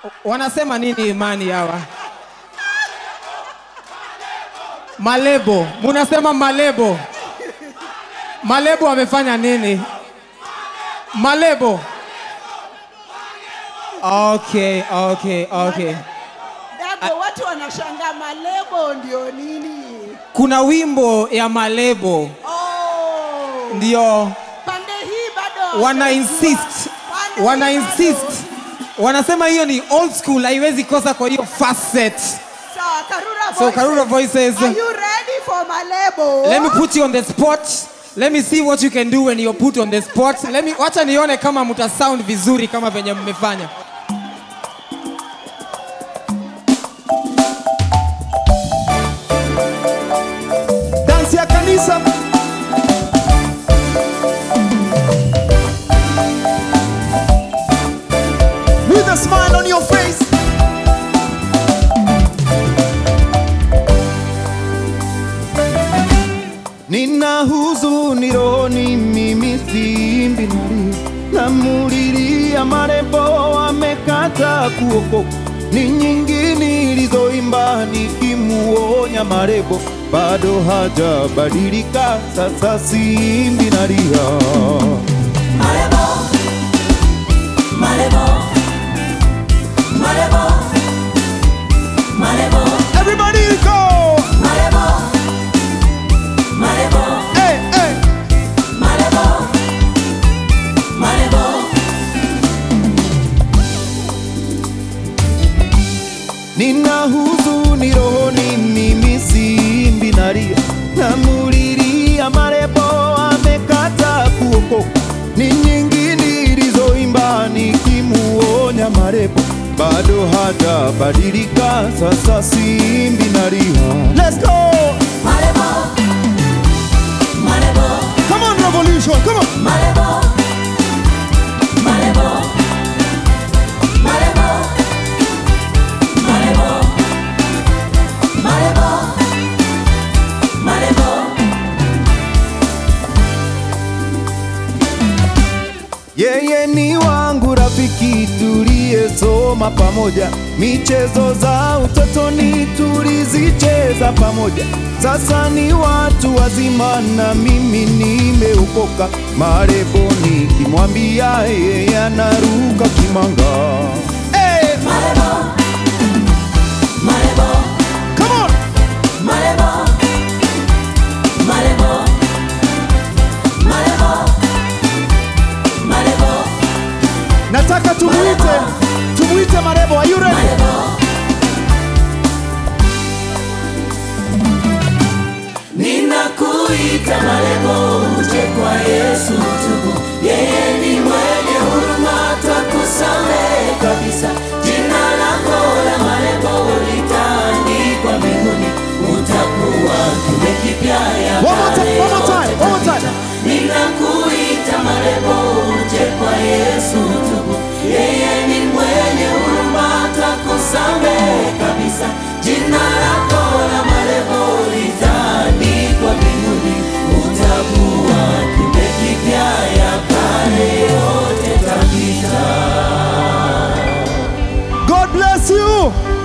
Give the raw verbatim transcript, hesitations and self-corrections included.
Wanasema nini imani hawa? Malebo. Munasema malebo. Malebo wamefanya nini? Malebo. Okay, okay, okay. Dago, watu wanashangaa malebo ndio nini? Kuna wimbo ya malebo. Oh. Ndio. Pande hii bado. Wana insist. Wana insist. Wanasema hiyo ni old school, haiwezi kosa kwa hiyo first set. So Karura Voices. So Karura Voices. Are you ready for malebo? Let me put you on the spot. Let me see what you can do when you're put on the spot. Let me wacha nione kama muta sound vizuri kama venye mmefanya. Dance ya kanisa. With a smile on your face. Nina huzuni rohoni, mimi simbi nari, namulilia marembo amekata kuokoka. Ni nyingi nilizoimba nikimuonya marembo, bado hajabadilika, sasa simbi nalia. Marembo, marembo, marembo, marembo. Everybody go! Marembo, marembo, hey, hey. Marembo, marembo. Nina huzuni rohoni, mimi simbi nalia, namulilia marembo amekata kuokoka. Ni nyingi nilizoimba nikimuonya marembo, bado hajabadilika, sasa simbi nalia. Let's go! Marembo, marembo. Come on Revolution, come on! Marembo, marembo, marembo, marembo, marembo, marembo. Yeye ni wangu rafiki, tuliyesoma pamoja, michezo za utotoni tulizicheza pamoja. Sasa ni watu wazima na mimi nimeokoka. Marembo nikimwambia yeye anaruka kimanga. Hey! Marembo, marembo, Come on! marembo, marembo, marembo, marembo, Nataka tumuite, tumuite Marembo. Are you ready? marembo. Ninakuita marembo, uje kwa Yesu tubu. Yeye ni mwenye huruma, atakusamehe kabisa. Jina lako la marembo litaandikwa mbinguni, utakuwa kiumbe kipya, ya One more time, one more time, one more time. Ninakuita marembo, uje kwa Yesu tubu. Yeye ni mwenye huruma, atakusamehe kabisa. Jina lako la marembo litaandikwa mbinguni, utakuwa kiumbe kipya, ya kale yote tapita. God bless you.